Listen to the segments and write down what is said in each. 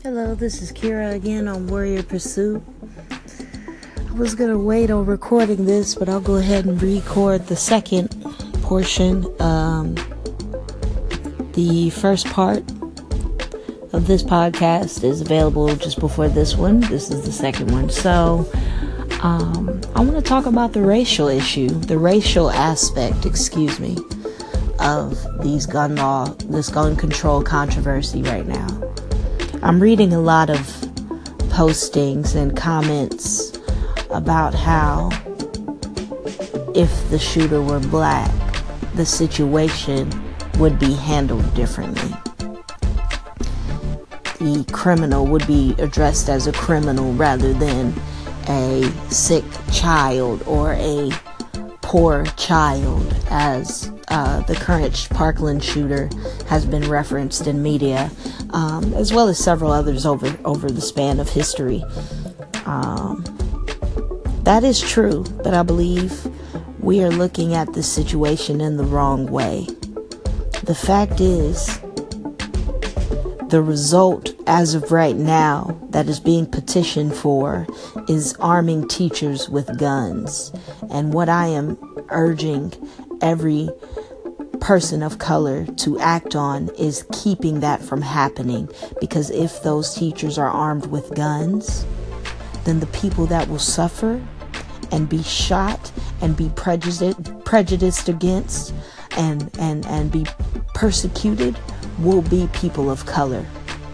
Hello, this is Kira again on Warrior Pursuit. I was going to wait on recording this, but I'll go ahead and record the second portion. The first part of this podcast is available just before this one. This is the second one. So, I want to talk about the racial aspect, of this gun control controversy right now. I'm reading a lot of postings and comments about how if the shooter were black, the situation would be handled differently. The criminal would be addressed as a criminal rather than a sick child or a poor child, as the current Parkland shooter has been referenced in media, as well as several others over the span of history. That is true, but I believe we are looking at this situation in the wrong way. The fact is, the result as of right now that is being petitioned for is arming teachers with guns. And what I am urging every person of color to act on is keeping that from happening, because if those teachers are armed with guns, then the people that will suffer and be shot and be prejudiced against and be persecuted will be people of color.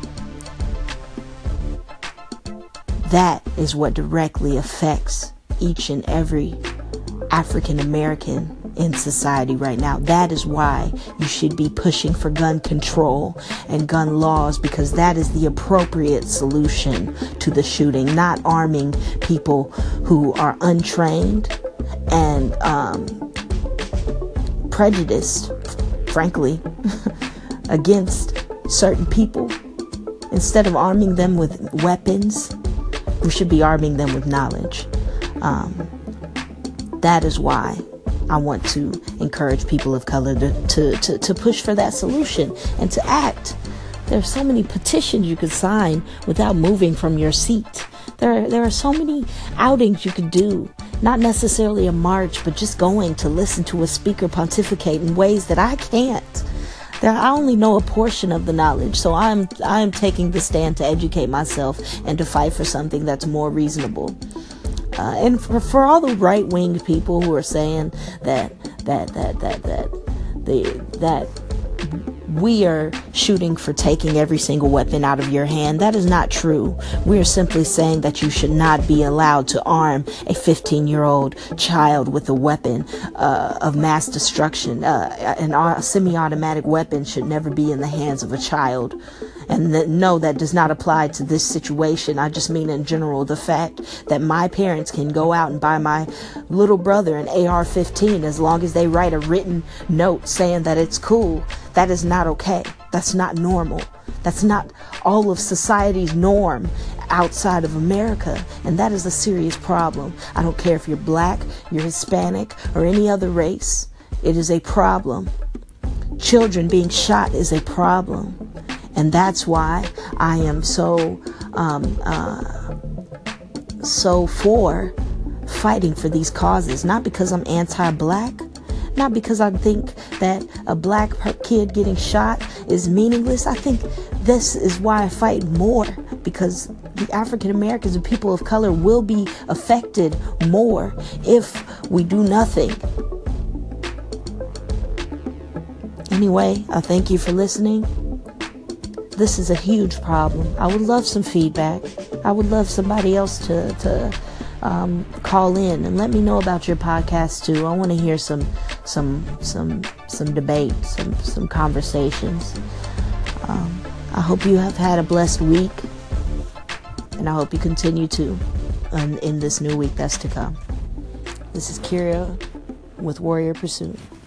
That is what directly affects each and every African American in society right now. That is why you should be pushing for gun control and gun laws, because that is the appropriate solution to the shooting, not arming people who are untrained and prejudiced, frankly, against certain people. Instead of arming them with weapons, we should be arming them with knowledge. That is why I want to encourage people of color to push for that solution and to act. There are so many petitions you could sign without moving from your seat. There are so many outings you could do. Not necessarily a march, but just going to listen to a speaker pontificate in ways that I can't. I only know a portion of the knowledge, so I'm taking the stand to educate myself and to fight for something that's more reasonable. And for all the right-winged people who are saying that we are shooting for taking every single weapon out of your hand, that is not true. We are simply saying that you should not be allowed to arm a 15-year-old child with a weapon of mass destruction. A semi-automatic weapon should never be in the hands of a child. And no, that does not apply to this situation. I just mean in general, the fact that my parents can go out and buy my little brother an AR-15 as long as they write a written note saying that it's cool. That is not okay. That's not normal. That's not all of society's norm outside of America. And that is a serious problem. I don't care if you're black, you're Hispanic, or any other race. It is a problem. Children being shot is a problem. And that's why I am so for fighting for these causes. Not because I'm anti-black, not because I think that a black kid getting shot is meaningless. I think this is why I fight more, because the African Americans and people of color will be affected more if we do nothing. Anyway, I thank you for listening. This is a huge problem. I would love some feedback. I would love somebody else to call in and let me know about your podcast too. I want to hear some debate, some conversations. I hope you have had a blessed week, and I hope you continue to in this new week that's to come. This is Kira with Warrior Pursuit.